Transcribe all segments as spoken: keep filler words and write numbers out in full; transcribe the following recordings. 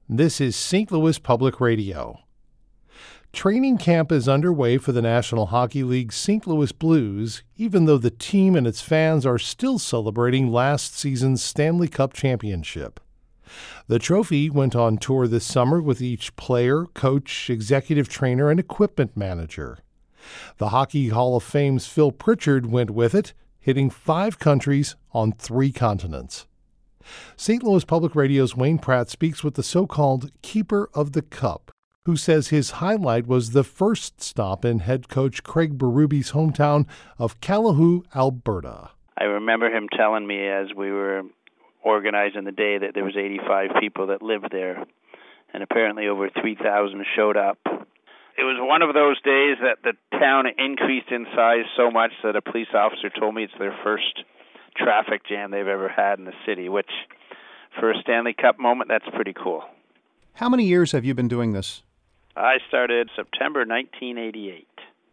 This is Saint Louis Public Radio. Training camp is underway for the National Hockey League's Saint Louis Blues, even though the team and its fans are still celebrating last season's Stanley Cup championship. The trophy went on tour this summer with each player, coach, executive trainer, and equipment manager. The Hockey Hall of Fame's Phil Pritchard went with it, hitting five countries on three continents. Saint Louis Public Radio's Wayne Pratt speaks with the so-called Keeper of the Cup, who says his highlight was the first stop in head coach Craig Berube's hometown of Calahoo, Alberta. I remember him telling me as we were organizing the day that there was eighty-five people that lived there, and apparently over three thousand showed up. It was one of those days that the town increased in size so much that a police officer told me it's their first traffic jam they've ever had in the city, which for a Stanley Cup moment, that's pretty cool. How many years have you been doing this? I started September nineteen eighty-eight.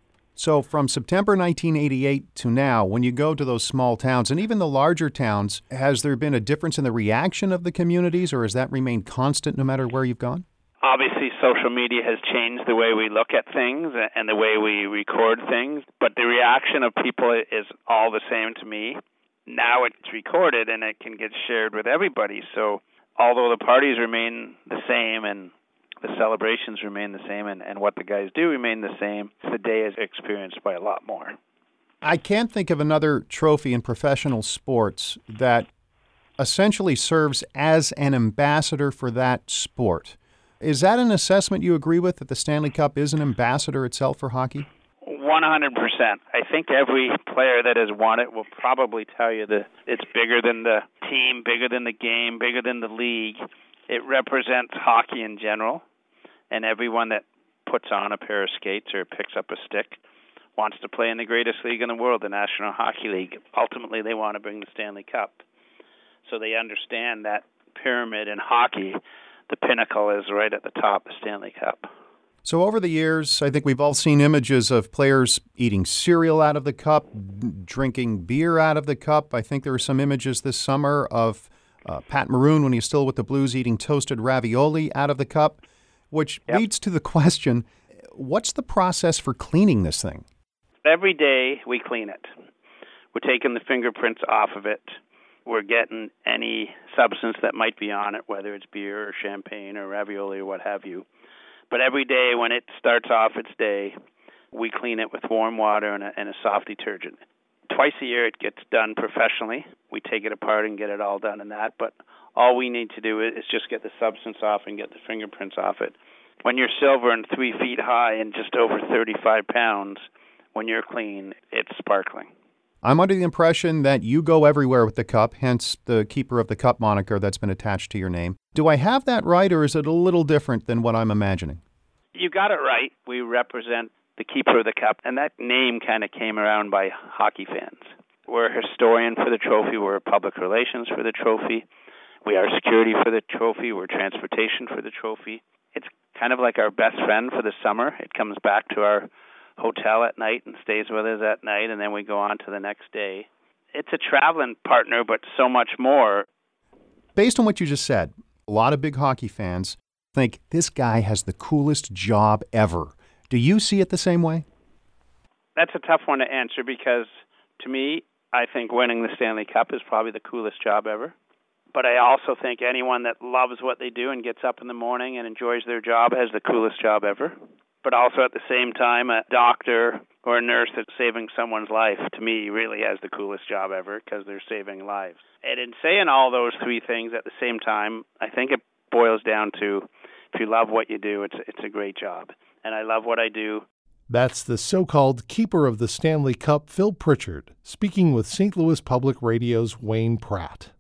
So from September nineteen eighty-eight to now, when you go to those small towns and even the larger towns, has there been a difference in the reaction of the communities, or has that remained constant no matter where you've gone? Obviously, social media has changed the way we look at things and the way we record things, but the reaction of people is all the same to me. Now it's recorded and it can get shared with everybody. So although the parties remain the same and the celebrations remain the same and, and what the guys do remain the same, the day is experienced by a lot more. I can't think of another trophy in professional sports that essentially serves as an ambassador for that sport. Is that an assessment you agree with, that the Stanley Cup is an ambassador itself for hockey? one hundred percent. I think every player that has won it will probably tell you that it's bigger than the team, bigger than the game, bigger than the league. It represents hockey in general, and everyone that puts on a pair of skates or picks up a stick wants to play in the greatest league in the world, the National Hockey League. Ultimately, they want to bring the Stanley Cup. So they understand that pyramid in hockey, the pinnacle is right at the top, the Stanley Cup. So over the years, I think we've all seen images of players eating cereal out of the cup, drinking beer out of the cup. I think there were some images this summer of uh, Pat Maroon, when he was still with the Blues, eating toasted ravioli out of the cup, which yep. leads to the question, what's the process for cleaning this thing? Every day we clean it. We're taking the fingerprints off of it. We're getting any substance that might be on it, whether it's beer or champagne or ravioli or what have you. But every day when it starts off its day, we clean it with warm water and a, and a soft detergent. Twice a year it gets done professionally. We take it apart and get it all done in that. But all we need to do is just get the substance off and get the fingerprints off it. When you're silver and three feet high and just over thirty-five pounds, when you're clean, it's sparkling. I'm under the impression that you go everywhere with the cup, hence the Keeper of the Cup moniker that's been attached to your name. Do I have that right, or is it a little different than what I'm imagining? You got it right. We represent the Keeper of the Cup, and that name kind of came around by hockey fans. We're a historian for the trophy. We're public relations for the trophy. We are security for the trophy. We're transportation for the trophy. It's kind of like our best friend for the summer. It comes back to our hotel at night and stays with us at night, and then we go on to the next day. It's a traveling partner, but so much more. Based on what you just said, a lot of big hockey fans think this guy has the coolest job ever. Do you see it the same way? That's a tough one to answer because, to me, I think winning the Stanley Cup is probably the coolest job ever. But I also think anyone that loves what they do and gets up in the morning and enjoys their job has the coolest job ever. But also at the same time, a doctor or a nurse that's saving someone's life, to me, really has the coolest job ever because they're saving lives. And in saying all those three things at the same time, I think it boils down to if you love what you do, it's it's a great job. And I love what I do. That's the so-called Keeper of the Stanley Cup, Phil Pritchard, speaking with Saint Louis Public Radio's Wayne Pratt.